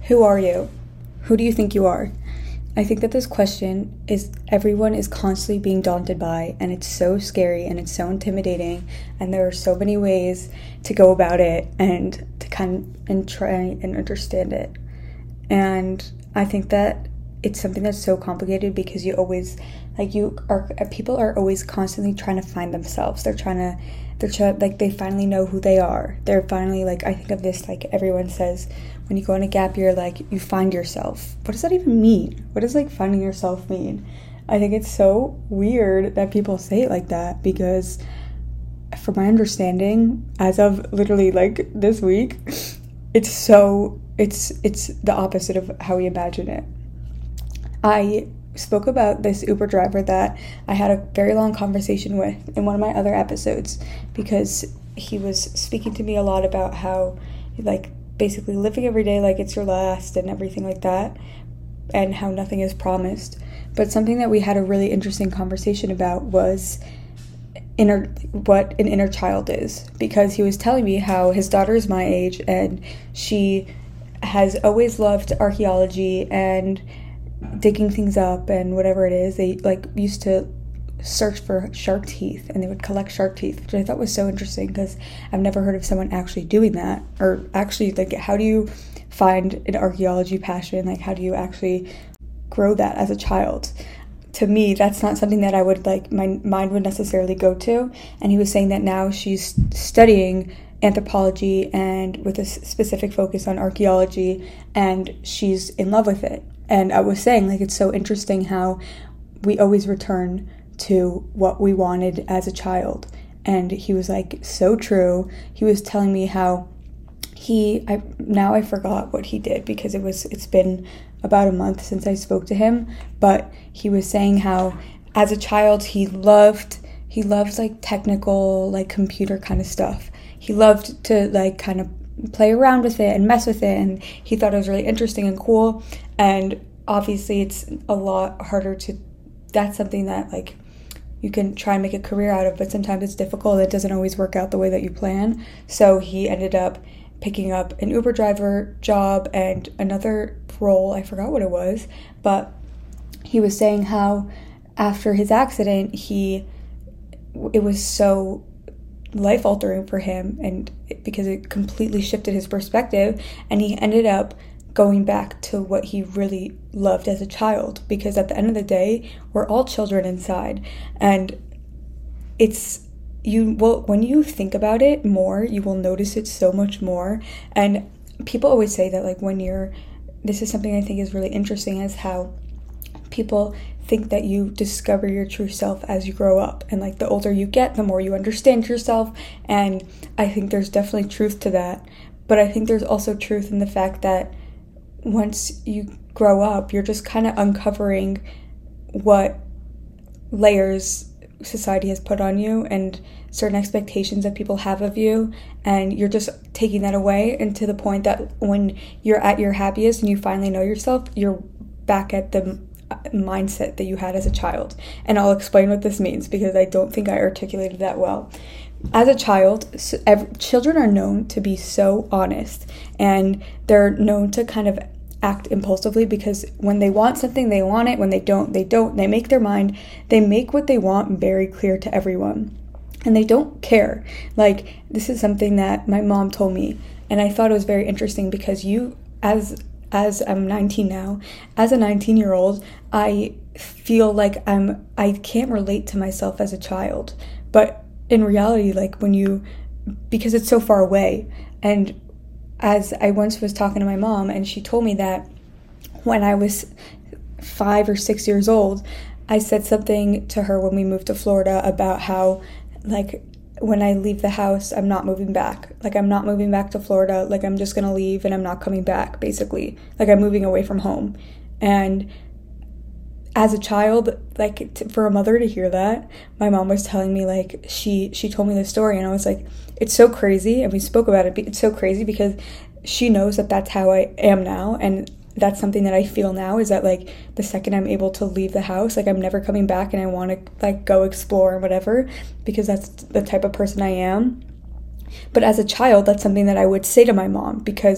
Who are you? Who do you think you are? I think that this question is everyone is constantly being daunted by, and it's so scary and it's so intimidating, and there are so many ways to go about it and to try and understand it. And I think that it's something that's so complicated because people are always constantly trying to find themselves. They finally know who they are. They're finally I think of this, everyone says, when you go on a gap year, you find yourself. What does that even mean? What does finding yourself mean? I think it's so weird that people say it like that, because from my understanding, as of literally this week, it's the opposite of how we imagine it. I spoke about this Uber driver that I had a very long conversation with in one of my other episodes, because he was speaking to me a lot about how basically living every day like it's your last and everything like that, and how nothing is promised. But something that we had a really interesting conversation about was what an inner child is, because he was telling me how his daughter is my age and she has always loved archaeology and digging things up and whatever it is. They used to search for shark teeth, and they would collect shark teeth, which I thought was so interesting because I've never heard of someone actually doing that. Or actually, how do you find an archaeology passion? How do you actually grow that as a child? To me, that's not something that I would my mind would necessarily go to. And he was saying that now she's studying anthropology and with a specific focus on archaeology, and she's in love with it. And I was saying, it's so interesting how we always return to what we wanted as a child. And he was so true. He was telling me how I forgot what he did, because it's been about a month since I spoke to him, but he was saying how as a child he loved technical computer kind of stuff. He loved to kind of play around with it and mess with it, and he thought it was really interesting and cool. And obviously it's a lot harder that's something that you can try and make a career out of, but sometimes it's difficult. It doesn't always work out the way that you plan. So he ended up picking up an Uber driver job and another role. I forgot what it was, but he was saying how after his accident, it was so life-altering for him, and because it completely shifted his perspective, and he ended up going back to what he really loved as a child, because at the end of the day, we're all children inside. And when you think about it more, you will notice it so much more. And people always say that this is something I think is really interesting, is how people think that you discover your true self as you grow up, and the older you get, the more you understand yourself. And I think there's definitely truth to that, but I think there's also truth in the fact that once you grow up, you're just kind of uncovering what layers society has put on you and certain expectations that people have of you, and you're just taking that away, and to the point that when you're at your happiest and you finally know yourself, you're back at the mindset that you had as a child. And I'll explain what this means, because I don't think I articulated that well. As a child, children are known to be so honest, and they're known to kind of act impulsively, because when they want something, they want it. When they don't, they don't. They make their mind. They make what they want very clear to everyone, and they don't care. This is something that my mom told me, and I thought it was very interesting, because as I'm 19 now, as a 19-year-old, I feel I can't relate to myself as a child. But in reality, because it's so far away. And as I once was talking to my mom, and she told me that when I was 5 or 6 years old, I said something to her when we moved to Florida about how, when I leave the house, I'm not moving back. I'm not moving back to Florida. I'm just going to leave and I'm not coming back, basically. I'm moving away from home. And as a child, for a mother to hear that, my mom was telling me, she told me this story, and I was it's so crazy. And we spoke about it. It's so crazy because she knows that that's how I am now. And that's something that I feel now, is that the second I'm able to leave the house, I'm never coming back, and I want to go explore and whatever, because that's the type of person I am. But as a child, that's something that I would say to my mom, because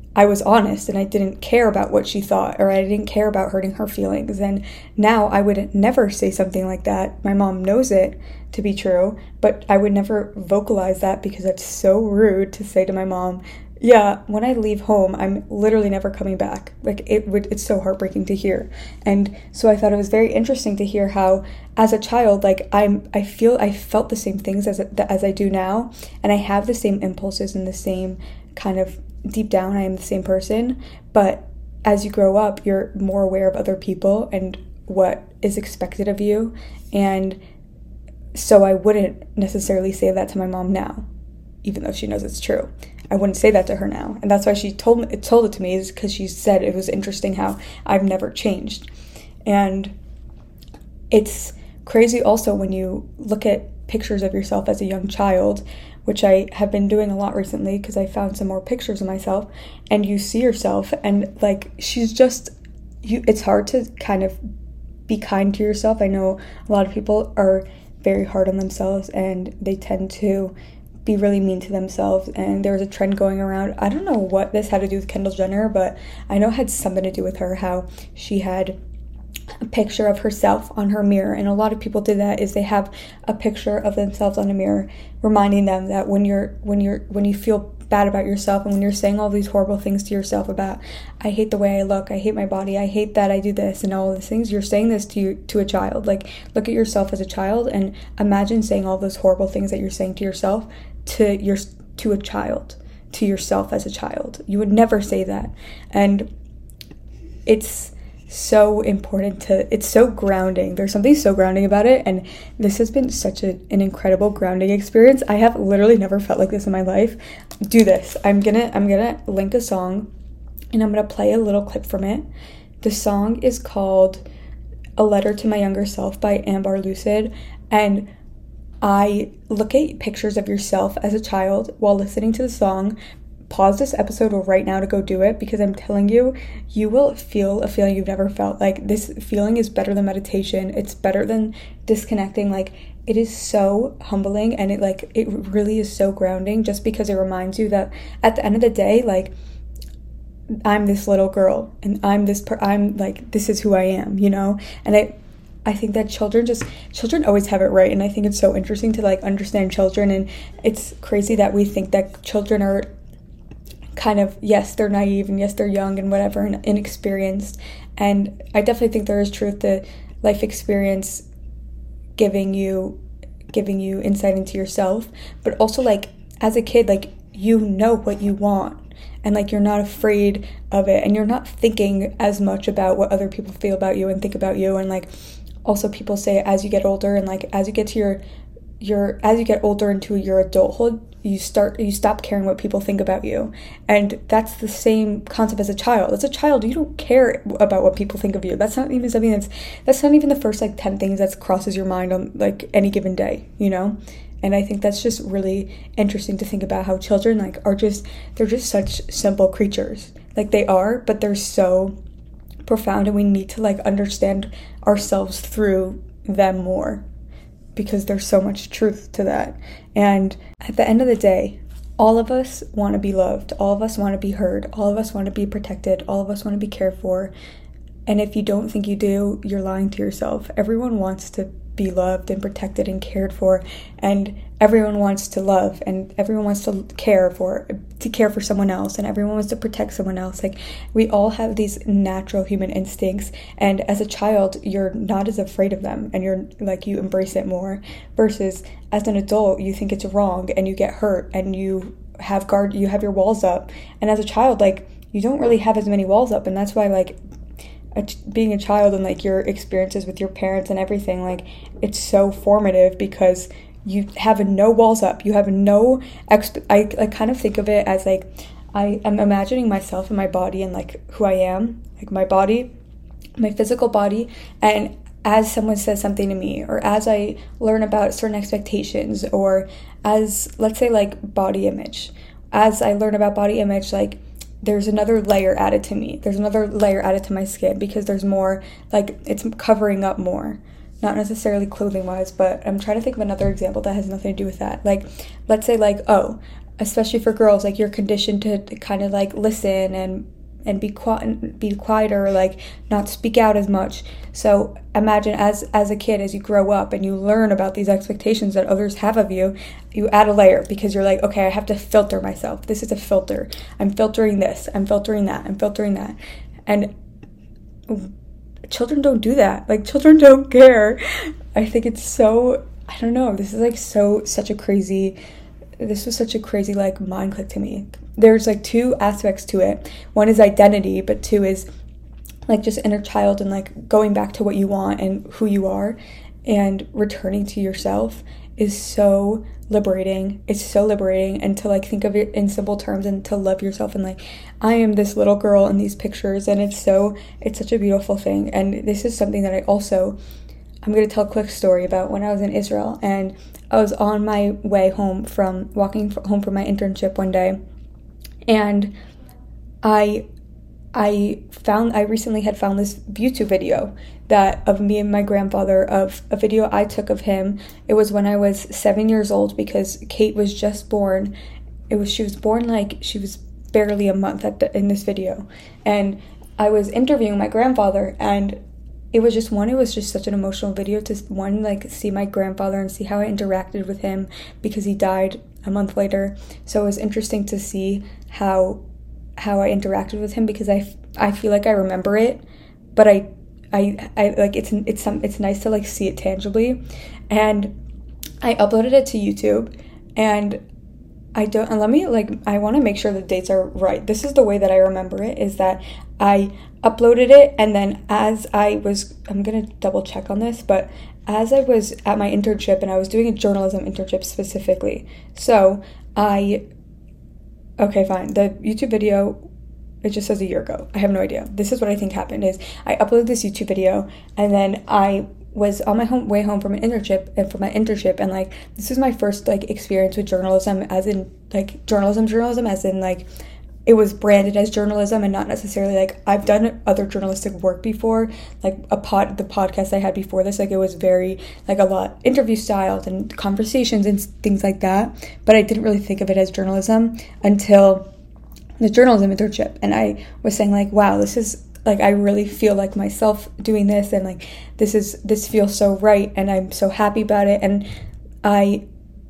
I was honest and I didn't care about what she thought, or I didn't care about hurting her feelings. And now I would never say something like that. My mom knows it to be true, but I would never vocalize that because it's so rude to say to my mom, yeah, when I leave home, I'm literally never coming back. Like it's so heartbreaking to hear. And so I thought it was very interesting to hear how, as a child, like I felt the same things as I do now, and I have the same impulses and the same kind of deep down, I am the same person. But as you grow up, you're more aware of other people and what is expected of you. And so I wouldn't necessarily say that to my mom now, even though she knows it's true. I wouldn't say that to her now. And that's why she told it to me, is because she said it was interesting how I've never changed. And it's crazy also when you look at pictures of yourself as a young child, which I have been doing a lot recently because I found some more pictures of myself, and you see yourself and like she's just it's hard to kind of be kind to yourself. I know a lot of people are very hard on themselves and they tend to be really mean to themselves, and there was a trend going around. I don't know what this had to do with Kendall Jenner, but I know it had something to do with her, how she had a picture of herself on her mirror. And a lot of people do that, is they have a picture of themselves on a mirror, reminding them that when you feel bad about yourself and when you're saying all these horrible things to yourself about, I hate the way I look, I hate my body, I hate that I do this and all these things, you're saying this to a child. Like, look at yourself as a child and imagine saying all those horrible things that you're saying to yourself to a child, to yourself as a child. You would never say that. And it's so important it's so grounding. There's something so grounding about it, and this has been such an incredible grounding experience. I have literally never felt like this in my life. Do this. I'm gonna link a song and I'm gonna play a little clip from it. The song is called A Letter to My Younger Self by Ambar Lucid, and I look at pictures of yourself as a child while listening to the song. Pause this episode right now to go do it, because I'm telling you, you will feel a feeling you've never felt. Like, this feeling is better than meditation. It's better than disconnecting. Like, it is so humbling, and it really is so grounding, just because it reminds you that at the end of the day, like, I'm this little girl and I'm like, this is who I am, you know? And I think that children always have it right, and I think it's so interesting to like understand children. And it's crazy that we think that children are kind of, yes, they're naive, and yes, they're young and whatever and inexperienced. And I definitely think there is truth to life experience giving you insight into yourself, but also, like, as a kid, like, you know what you want, and like, you're not afraid of it, and you're not thinking as much about what other people feel about you and think about you. And like, also, people say as you get older, and like as you get to as you get older into your adulthood, you stop caring what people think about you. And that's the same concept as a child. As a child, you don't care about what people think of you. That's not even something that's not even the first like 10 things that crosses your mind on like any given day, you know? And I think that's just really interesting to think about how children like they're just such simple creatures. Like, they are, but they're so profound, and we need to like understand ourselves through them more, because there's so much truth to that. And at the end of the day, all of us want to be loved, all of us want to be heard, all of us want to be protected, all of us want to be cared for. And if you don't think you do, you're lying to yourself. Everyone wants to be loved and protected and cared for, and everyone wants to love, and everyone wants to care for someone else, and everyone wants to protect someone else. Like, we all have these natural human instincts, and as a child, you're not as afraid of them, and you're like, you embrace it more, versus as an adult, you think it's wrong, and you get hurt, and you have your walls up. And as a child, like, you don't really have as many walls up, and that's why, like, being a child and like your experiences with your parents and everything, like, it's so formative, because you have no walls up, you have no I kind of think of it as like, I am imagining myself and my body and like who I am, like my body, my physical body, and as someone says something to me, or as I learn about certain expectations, or as, let's say, like body image, as I learn about body image, like, there's another layer added to me. There's another layer added to my skin, because there's more, like, it's covering up more. Not necessarily clothing-wise, but I'm trying to think of another example that has nothing to do with that. Like, let's say, like, oh, especially for girls, like you're conditioned to kind of like listen and be quieter, or like not speak out as much. So imagine as a kid, as you grow up and you learn about these expectations that others have of you, you add a layer because you're like, okay, I have to filter myself. This is a filter. I'm filtering this. I'm filtering that. I'm filtering that. And children don't do that. Like, children don't care. I think it's so, I don't know. This was such a crazy like mind click to me. There's like two aspects to it. One is identity, but two is like just inner child and like going back to what you want and who you are, and returning to yourself is so liberating. It's so liberating, and to like think of it in simple terms and to love yourself, and like, I am this little girl in these pictures, and it's such a beautiful thing. And this is something that I'm going to tell a quick story about when I was in Israel, and I was on my way home walking home from my internship one day, and I recently had found this YouTube video of me and my grandfather, of a video I took of him. It was when I was 7 years old, because Kate was just born. She was born like she was barely a month in this video, and I was interviewing my grandfather, and it was just such an emotional video to like see my grandfather and see how I interacted with him, because he died a month later. So it was interesting to see how I interacted with him, because I feel like I remember it, but I like it's nice to like see it tangibly. And I uploaded it to YouTube, and I want to make sure the dates are right. This is the way that I remember it, is that I uploaded it, and then I'm going to double check on this, but as I was at my internship, and I was doing a journalism internship specifically. So okay, fine. The YouTube video, it just says a year ago. I have no idea. This is what I think happened is I uploaded this YouTube video, and then I was on my way home from my internship, and like, this is my first like experience with journalism, as in like journalism, as in like it was branded as journalism, and not necessarily like I've done other journalistic work before, like the podcast I had before this, like it was very like a lot interview styled and conversations and things like that, but I didn't really think of it as journalism until the journalism internship. And I was saying like, wow, this is like, I really feel like myself doing this, and like this feels so right, and I'm so happy about it. And I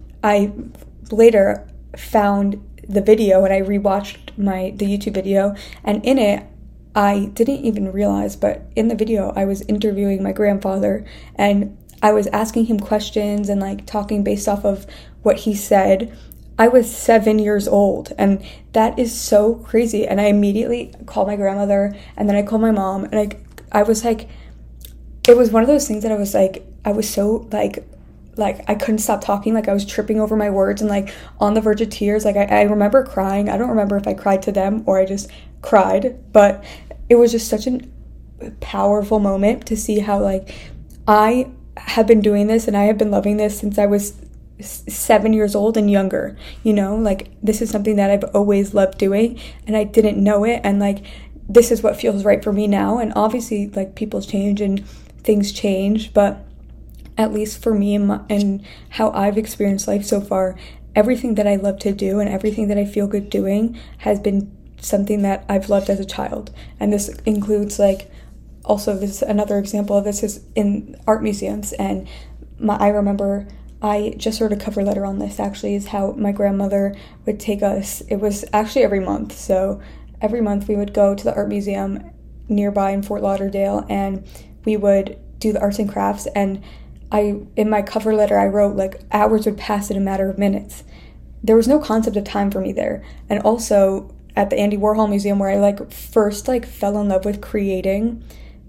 later found the video, and I rewatched the YouTube video, and in it I didn't even realize, but in the video I was interviewing my grandfather, and I was asking him questions and like talking based off of what he said. I was 7 years old, and that is so crazy. And I immediately called my grandmother, and then I called my mom, and I was like, it was one of those things that I was so like I couldn't stop talking, like I was tripping over my words and like on the verge of tears. Like I remember crying. I don't remember if I cried to them or I just cried, but it was just such a powerful moment to see how like I have been doing this, and I have been loving this since I was 7 years old and younger, you know, like this is something that I've always loved doing, and I didn't know it, and like this is what feels right for me now. And obviously like people change and things change, but at least for me and how I've experienced life so far, everything that I love to do and everything that I feel good doing has been something that I've loved as a child. And this includes like, also this another example of this is in art museums. And I remember I just wrote a cover letter on this, actually, is how my grandmother would take us. It was actually every month. So every month we would go to the art museum nearby in Fort Lauderdale, and we would do the arts and crafts. And in my cover letter, I wrote like hours would pass in a matter of minutes. There was no concept of time for me there. And also at the Andy Warhol Museum, where I like first like fell in love with creating,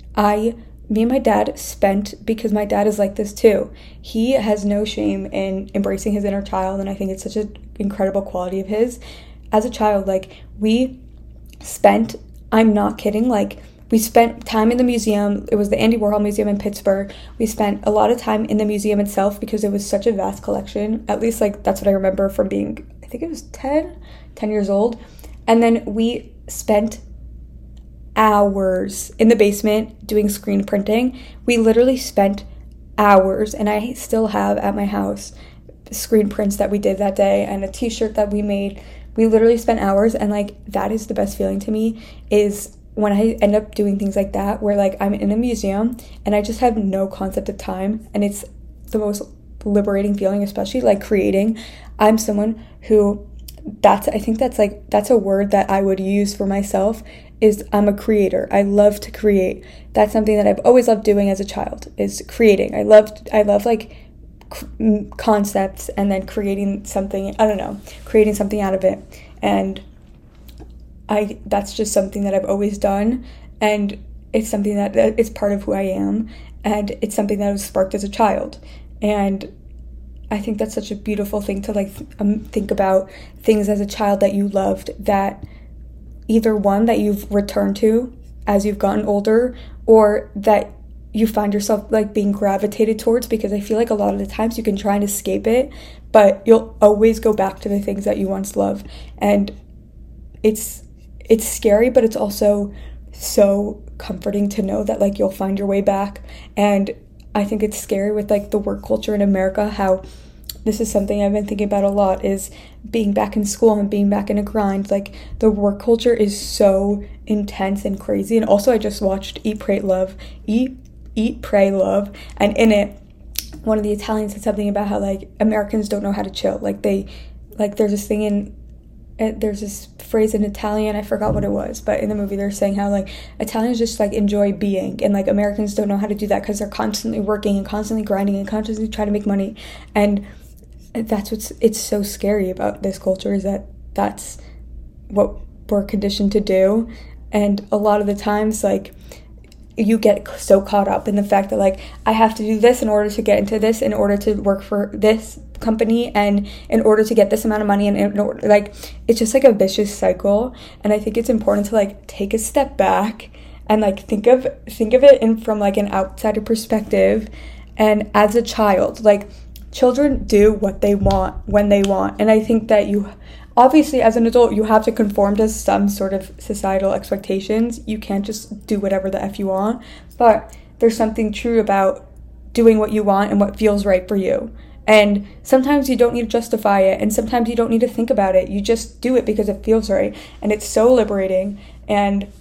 me and my dad spent, because my dad is like this too. He has no shame in embracing his inner child, and I think it's such an incredible quality of his. As a child, like we spent, I'm not kidding, like we spent time in the museum. It was the Andy Warhol Museum in Pittsburgh. We spent a lot of time in the museum itself because it was such a vast collection. At least like that's what I remember from being, I think it was 10 years old. And then we spent hours in the basement doing screen printing. We literally spent hours, and I still have at my house screen prints that we did that day and a t-shirt that we made. We literally spent hours, and like that is the best feeling to me, is when I end up doing things like that, where like I'm in a museum and I just have no concept of time, and it's the most liberating feeling, especially like creating. I'm someone who, I think that's a word that I would use for myself, is I'm a creator. I love to create. That's something that I've always loved doing as a child, is creating. I love like concepts and then creating something, creating something out of it. And that's just something that I've always done, and it's something that it's part of who I am, and it's something that was sparked as a child. And I think that's such a beautiful thing to like think about things as a child that you loved, that either one that you've returned to as you've gotten older, or that you find yourself like being gravitated towards, because I feel like a lot of the times you can try and escape it, but you'll always go back to the things that you once loved. And it's scary, but it's also so comforting to know that like you'll find your way back. And I think it's scary with like the work culture in America, how this is something I've been thinking about a lot, is being back in school and being back in a grind. Like the work culture is so intense and crazy. And also I just watched Eat, Pray, Love, and in it, one of the Italians said something about how like Americans don't know how to chill. Like there's this phrase in Italian, I forgot what it was, but in the movie they're saying how like Italians just like enjoy being, and like Americans don't know how to do that because they're constantly working and constantly grinding and constantly trying to make money. And it's so scary about this culture, is that that's what we're conditioned to do. And a lot of the times like you get so caught up in the fact that like I have to do this in order to get into this, in order to work for this company, and in order to get this amount of money, and in order, like it's just like a vicious cycle. And I think it's important to like take a step back and like think of it from like an outsider perspective. And as a child, like children do what they want when they want, and I think that you obviously as an adult you have to conform to some sort of societal expectations. You can't just do whatever the F you want, but there's something true about doing what you want and what feels right for you. And sometimes you don't need to justify it, and sometimes you don't need to think about it. You just do it because it feels right, and it's so liberating. And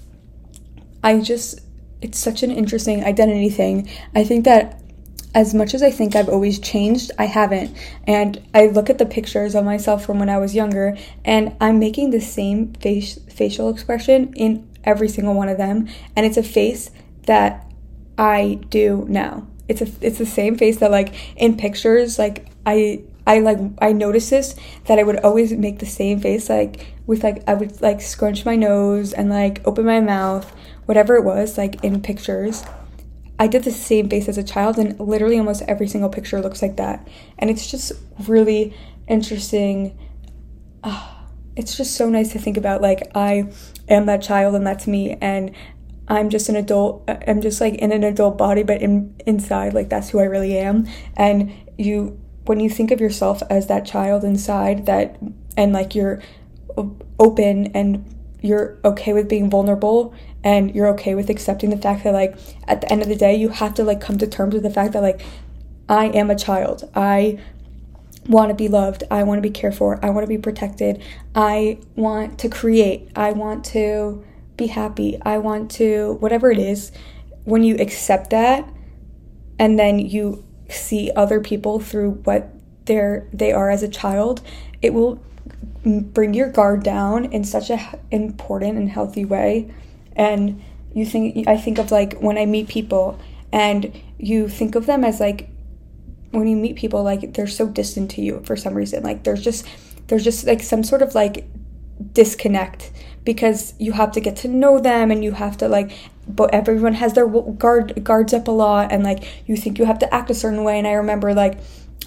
it's such an interesting identity thing. I think that as much as I think I've always changed, I haven't. And I look at the pictures of myself from when I was younger, and I'm making the same facial expression in every single one of them. And it's a face that I do now. It's the same face that like in pictures, like I noticed this, that I would always make the same face, like with like I would like scrunch my nose and like open my mouth, whatever it was, like in pictures. I did the same face as a child, and literally almost every single picture looks like that. And it's just really interesting. It's just so nice to think about, like, I am that child and that's me, and I'm just an adult. I'm just like in an adult body, but inside, like, that's who I really am. And when you think of yourself as that child inside, and like you're open and you're okay with being vulnerable, and you're okay with accepting the fact that like at the end of the day you have to like come to terms with the fact that like I am a child. I want to be loved. I want to be cared for. I want to be protected. I want to create. I want to be happy. I want to whatever it is. When you accept that, and then you see other people through what they are as a child, it will bring your guard down in such a important and healthy way. And I think of like when I meet people, and you think of them as like, when you meet people, like they're so distant to you for some reason. Like there's just like some sort of like disconnect, because you have to get to know them, and you have to like, but everyone has their guards up a lot, and like you think you have to act a certain way. And I remember like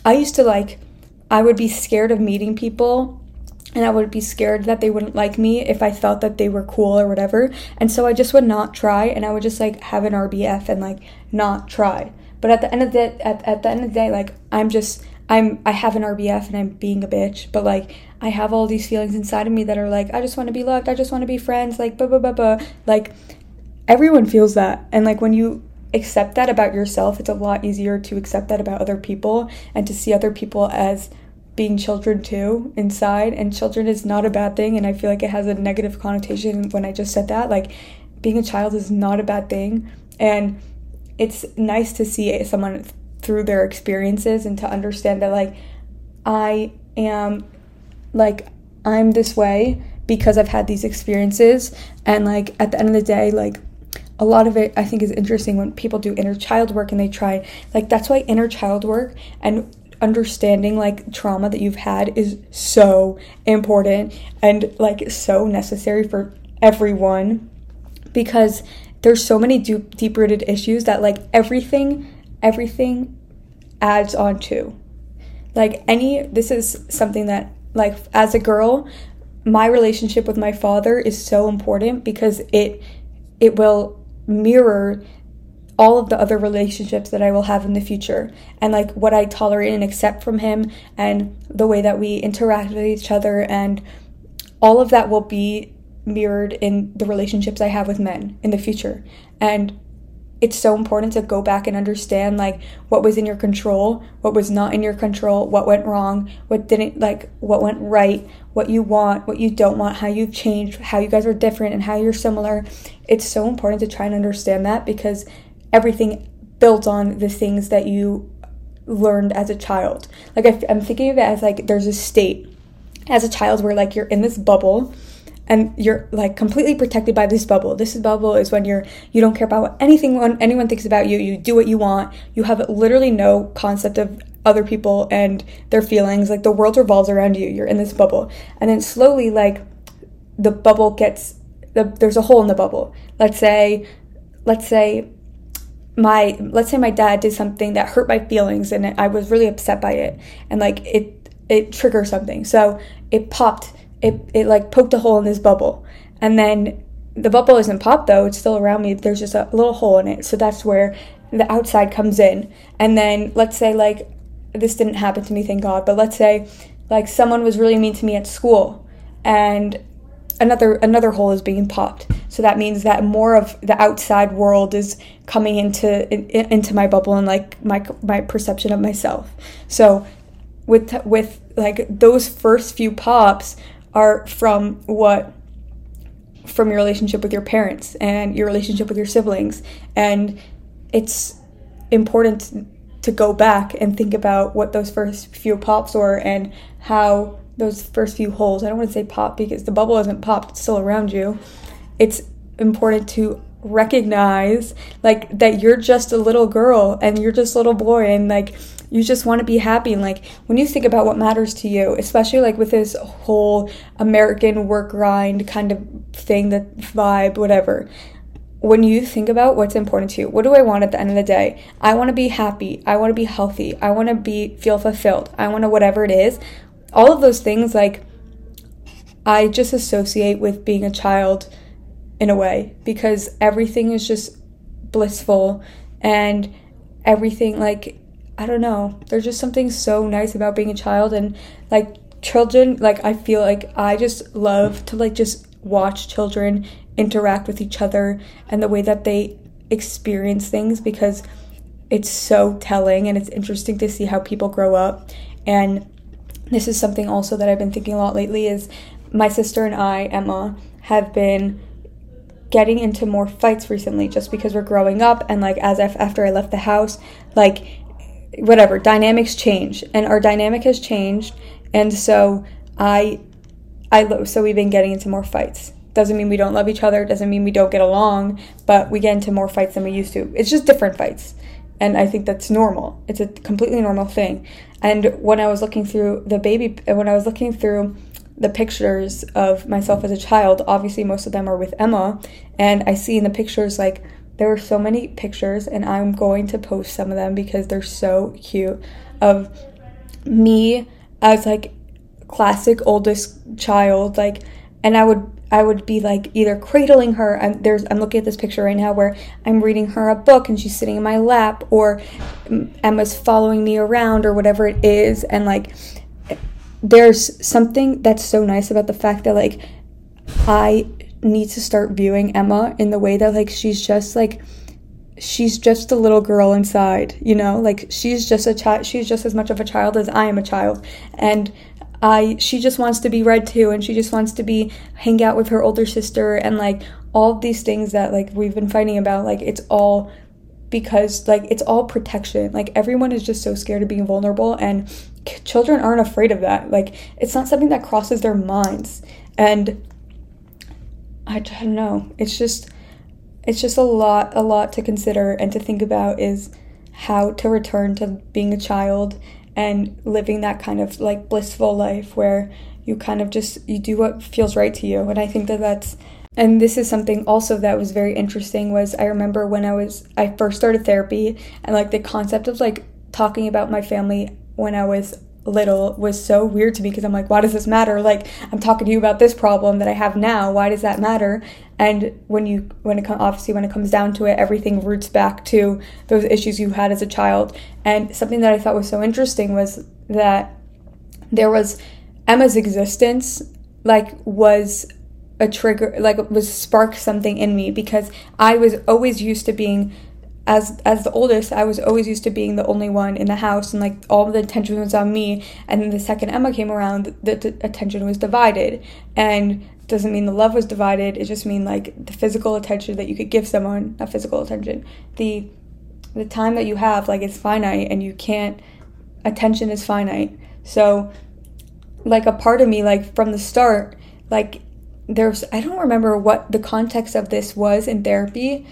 I would be scared of meeting people, and I would be scared that they wouldn't like me if I felt that they were cool or whatever. And so I just would not try, and I would just like have an RBF and like not try. But at the end of the day, like I have an RBF and I'm being a bitch, but like I have all these feelings inside of me that are like, I just want to be loved, I just want to be friends, like blah blah blah blah. Like everyone feels that, and like when you accept that about yourself, it's a lot easier to accept that about other people, and to see other people as being children too inside, and children is not a bad thing, and I feel like it has a negative connotation when I just said that. Like, being a child is not a bad thing, and it's nice to see someone through their experiences and to understand that, like, I'm this way because I've had these experiences. And like, at the end of the day, like, a lot of it I think is interesting when people do inner child work and they try, like, that's why inner child work and understanding like trauma that you've had is so important and like so necessary for everyone, because there's so many deep-rooted issues that like everything adds on to. Like, this is something that, like, as a girl, my relationship with my father is so important because it will mirror all of the other relationships that I will have in the future, and like what I tolerate and accept from him, and the way that we interact with each other, and all of that will be mirrored in the relationships I have with men in the future. And it's so important to go back and understand like what was in your control, what was not in your control, what went wrong, what didn't, like what went right, what you want, what you don't want, how you've changed, how you guys are different and how you're similar. It's so important to try and understand that, because everything builds on the things that you learned as a child. Like, I'm thinking of it as like there's a state as a child where like you're in this bubble and you're like completely protected by this bubble. This bubble is when you don't care about what anyone thinks about you. You do what you want. You have literally no concept of other people and their feelings. Like, the world revolves around you. You're in this bubble. And then slowly, like, the bubble there's a hole in the bubble. Let's say my dad did something that hurt my feelings and I was really upset by it, and like it triggered something. So it popped. It like poked a hole in this bubble, and then the bubble isn't popped though, it's still around me, there's just a little hole in it. So that's where the outside comes in. And then let's say, like, this didn't happen to me, thank God, but let's say like someone was really mean to me at school and another hole is being popped. So that means that more of the outside world is coming into my bubble and like my perception of myself. So with like those first few pops are from your relationship with your parents and your relationship with your siblings. And it's important to go back and think about what those first few pops were and how those first few holes, I don't want to say pop because the bubble isn't popped, it's still around you. It's important to recognize like that you're just a little girl and you're just a little boy, and like you just want to be happy. And like when you think about what matters to you, especially like with this whole American work grind kind of thing, that vibe, whatever, when you think about what's important to you, what do I want at the end of the day? I want to be happy, I want to be healthy, I want to feel fulfilled, I want to whatever it is. All of those things, like, I just associate with being a child in a way, because everything is just blissful and everything, like, I don't know, there's just something so nice about being a child. And like children, like, I feel like I just love to like just watch children interact with each other and the way that they experience things, because it's so telling and it's interesting to see how people grow up. And this is something also that I've been thinking a lot lately, is my sister and I, Emma, have been getting into more fights recently just because we're growing up, and like after I left the house, like whatever, dynamics change, and our dynamic has changed, and so so we've been getting into more fights. Doesn't mean we don't love each other, doesn't mean we don't get along, but we get into more fights than we used to. It's just different fights. And I think that's normal. It's a completely normal thing. And when I was looking through the pictures of myself as a child, obviously most of them are with Emma, and I see in the pictures, like, there were so many pictures, and I'm going to post some of them because they're so cute, of me as like classic oldest child, like, and I would be like either cradling her, I'm looking at this picture right now where I'm reading her a book and she's sitting in my lap, or Emma's following me around, or whatever it is. And like there's something that's so nice about the fact that like I need to start viewing Emma in the way that like she's just like, she's just a little girl inside, you know, like she's just a child, she's just as much of a child as I am a child, and she just wants to be read to, and she just wants to be hang out with her older sister, and like all of these things that like we've been fighting about, like it's all because like it's all protection. Like everyone is just so scared of being vulnerable, and children aren't afraid of that. Like it's not something that crosses their minds, and I don't know, it's just a lot to consider and to think about, is how to return to being a child and living that kind of like blissful life where you kind of just, you do what feels right to you. And I think and this is something also that was very interesting, was I remember when I first started therapy, and like the concept of like talking about my family when I was little was so weird to me, because I'm like, why does this matter? Like, I'm talking to you about this problem that I have now. Why does that matter? And when it comes down to it, everything roots back to those issues you had as a child. And something that I thought was so interesting was that there was Emma's existence, like, was a trigger, like, was sparked something in me, because I was always used to being, as the oldest, I was always used to being the only one in the house, and like all the attention was on me. And then the second Emma came around, the attention was divided. And doesn't mean the love was divided, it just mean like the physical attention that you could give someone, not physical attention, the time that you have, like, it's finite, and you can't, attention is finite. So like a part of me, like from the start, like I don't remember what the context of this was in therapy,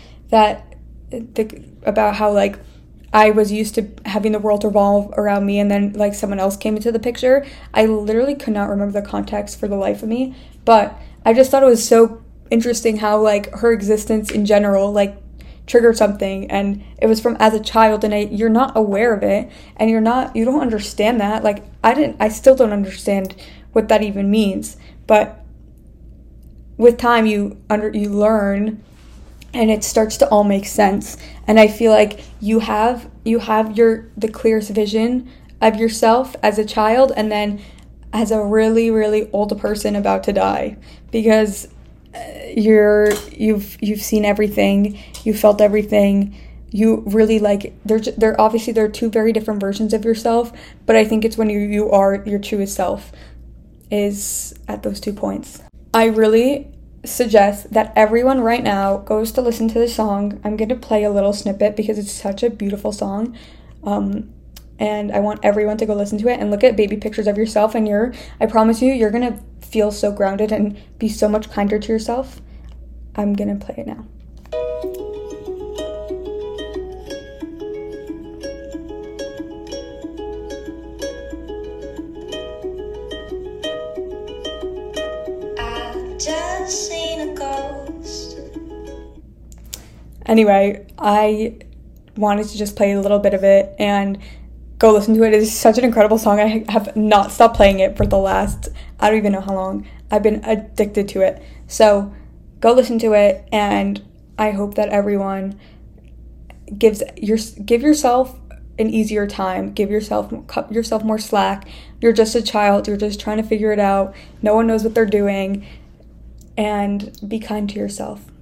about how like I was used to having the world revolve around me, and then like someone else came into the picture. I literally could not remember the context for the life of me, but I just thought it was so interesting how like her existence in general like triggered something, and it was from as a child, and you're not aware of it, and you don't understand that. Like I still don't understand what that even means, but with time you learn, and it starts to all make sense. And I feel like you have the clearest vision of yourself as a child, and then as a really, really old person about to die, because you've seen everything, you felt everything, you really like, there are two very different versions of yourself, but I think it's when you are your truest self is at those 2 points. I really suggest that everyone right now goes to listen to the song. I'm going to play a little snippet because it's such a beautiful song, and I want everyone to go listen to it and look at baby pictures of yourself, and I promise you're going to feel so grounded and be so much kinder to yourself. I'm going to play it now. Anyway, I wanted to just play a little bit of it and go listen to it. It is such an incredible song. I have not stopped playing it for the last, I don't even know how long. I've been addicted to it. So go listen to it, and I hope that everyone give yourself an easier time. Give yourself more slack. You're just a child. You're just trying to figure it out. No one knows what they're doing. And be kind to yourself.